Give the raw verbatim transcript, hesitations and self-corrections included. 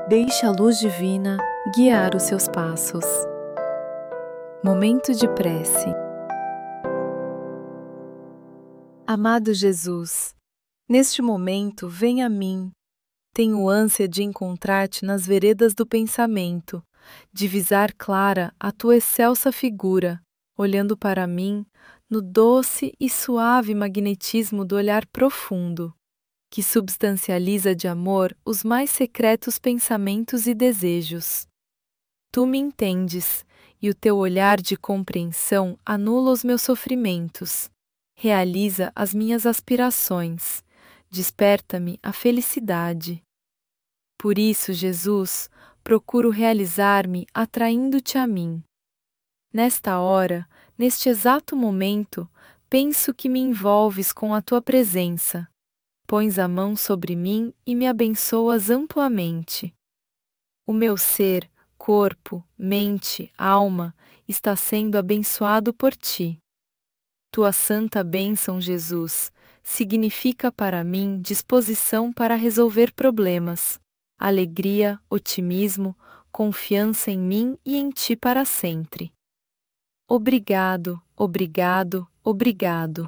Deixe a luz divina guiar os seus passos. Momento de prece. Amado Jesus, neste momento vem a mim. Tenho ânsia de encontrar-te nas veredas do pensamento, divisar clara a tua excelsa figura, olhando para mim no doce e suave magnetismo do olhar profundo, que substancializa de amor os mais secretos pensamentos e desejos. Tu me entendes, e o teu olhar de compreensão anula os meus sofrimentos, realiza as minhas aspirações, desperta-me a felicidade. Por isso, Jesus, procuro realizar-me atraindo-te a mim. Nesta hora, neste exato momento, penso que me envolves com a tua presença. Pões a mão sobre mim e me abençoas amplamente. O meu ser, corpo, mente, alma, está sendo abençoado por ti. Tua santa bênção, Jesus, significa para mim disposição para resolver problemas, alegria, otimismo, confiança em mim e em ti para sempre. Obrigado, obrigado, obrigado.